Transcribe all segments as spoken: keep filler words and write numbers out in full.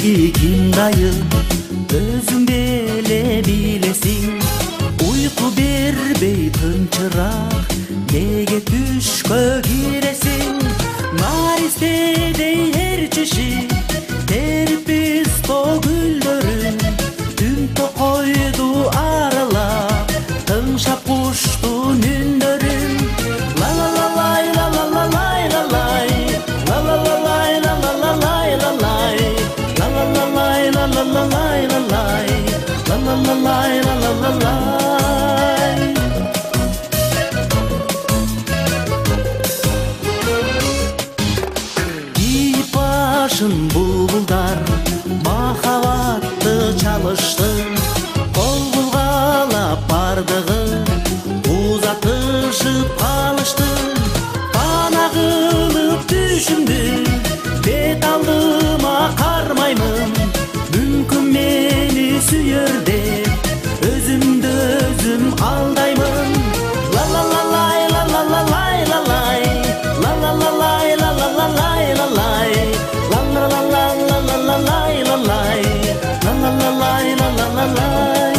ким дайын, өзүң деле билесиң. Уйку бербей тынчыраак, неге түшкө киресиң? Наристедей эр-чиши, терип писто гүлдөрүн, түн токойду аралап, тыңшап куштун үндөрүн. La la la lay, la la la lay, la lay, la la la lay, la la la lay, la lay, la la la lay, la la la lay, la lay, la la la lay, la la la lay. Кийип башын булбулдар, махабатты чалышты, кол булгалап бардыгы, узатышып калышты. Пана кылып түшүмдү, бет алдыма кармаймын, мүмкүн мени сүйөр деп, өзүмдү өзүм алдаймын. La la la lay, la la la lay, la lay, la la la lay, la la la lay, la lay, la la la la la la la lay, la lay, la la la lay, la la la lay.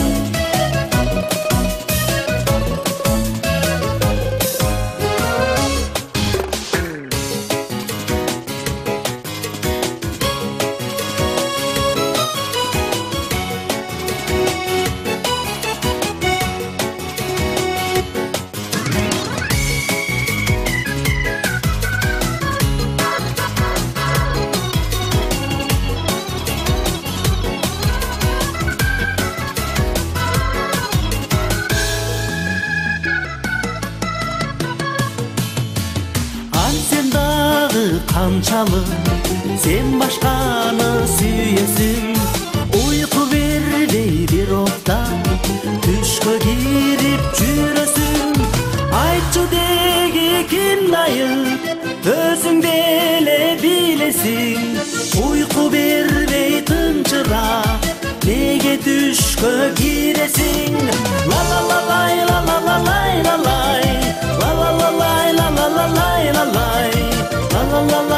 Сен дагы канчалык, сен башканы сүйесиң. Уйку бербей бир опта, түшкө кирип жүрөсүң. Айтчы деги ким дайын, өзүң деле билесиң. Уйку бербей тынчыраак, неге түшкө киресиң? La la la lay, la la la lay, la lay, la la la lay, la la la lay, la lay, la la la